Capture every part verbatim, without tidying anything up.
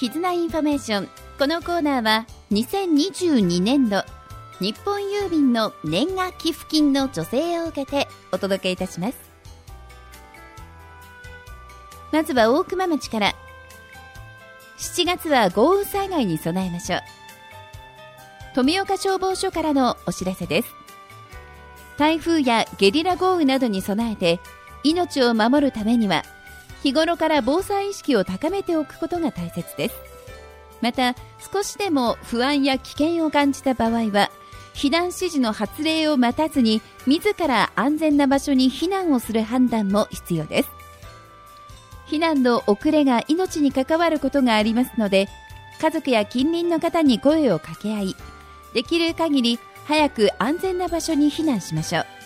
絆インフォメーション。このコーナーはにせんにじゅうにねんど日本郵便の年賀寄付金の助成を受けてお届けいたします。まずは大熊町から。しちがつは豪雨災害に備えましょう。富岡消防署からのお知らせです。台風やゲリラ豪雨などに備えて命を守るためには日頃から防災意識を高めておくことが大切です。また少しでも不安や危険を感じた場合は避難指示の発令を待たずに自ら安全な場所に避難をする判断も必要です。避難の遅れが命に関わることがありますので、家族や近隣の方に声を掛け合い、できる限り早く安全な場所に避難しましょう。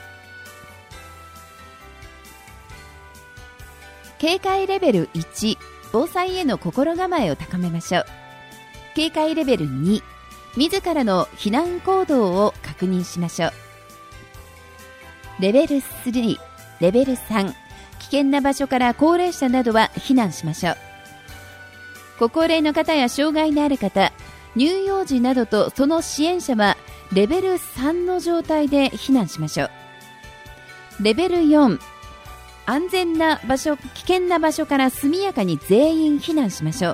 警戒レベルいち、防災への心構えを高めましょう。警戒レベルに、自らの避難行動を確認しましょう。レベルさん、レベルさん、危険な場所から高齢者などは避難しましょう。ご高齢の方や障害のある方、乳幼児などとその支援者はレベルさんの状態で避難しましょう。レベルよん、安全な場所、危険な場所から速やかに全員避難しましょう。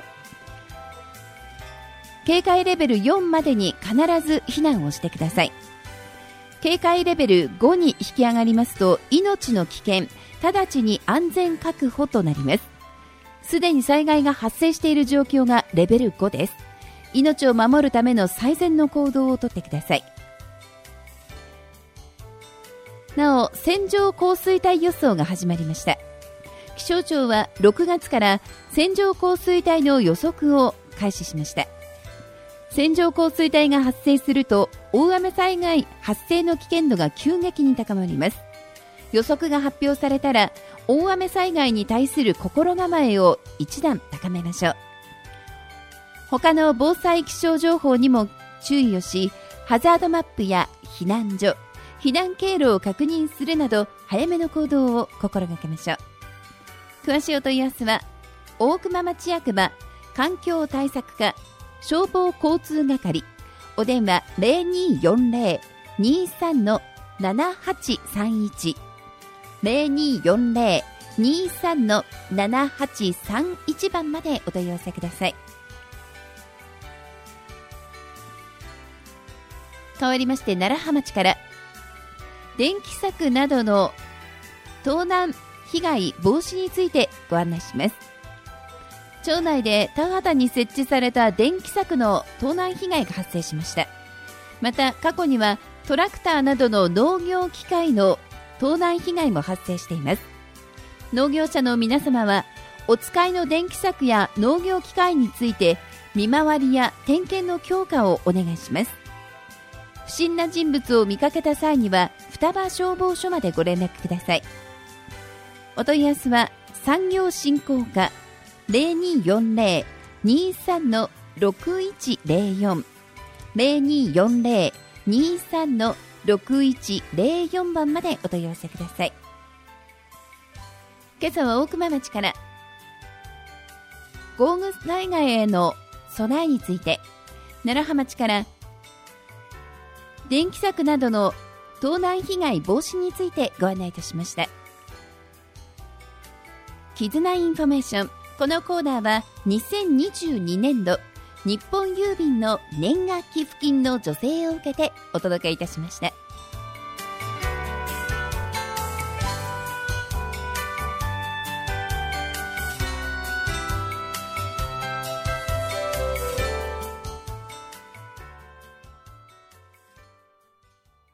警戒レベルよんまでに必ず避難をしてください。警戒レベルごに引き上がりますと、命の危険、直ちに安全確保となります。すでに災害が発生している状況がレベルごです。命を守るための最善の行動をとってください。なお、線状降水帯予想が始まりました。気象庁はろくがつから線状降水帯の予測を開始しました。線状降水帯が発生すると大雨災害発生の危険度が急激に高まります。予測が発表されたら大雨災害に対する心構えを一段高めましょう。他の防災気象情報にも注意をし、ハザードマップや避難所、避難経路を確認するなど早めの行動を心がけましょう。詳しいお問い合わせは大熊町役場環境対策課消防交通係、お電話 ゼロにーよんゼロ にーさん ななはちさんいち ゼロにーよんゼロ にーさん ななはちさんいち 番までお問い合わせください。変わりまして楢葉町から。電気柵などの盗難被害防止についてご案内します。町内で田畑に設置された電気柵の盗難被害が発生しました。また過去にはトラクターなどの農業機械の盗難被害も発生しています。農業者の皆様はお使いの電気柵や農業機械について見回りや点検の強化をお願いします。不審な人物を見かけた際には双葉消防署までご連絡ください。お問い合わせは産業振興課 ゼロにーよんゼロ にーさん ろくいちゼロよん ゼロにーよんゼロ にーさん ろくいちゼロよん 番までお問い合わせください。今朝は大熊町から。豪雨災害への備えについて、楢葉町から電気柵などの盗難被害防止についてご案内いたしました。絆インフォメーション。このコーナーはにせんにじゅうにねんど日本郵便の年賀寄付金の助成を受けてお届けいたしました。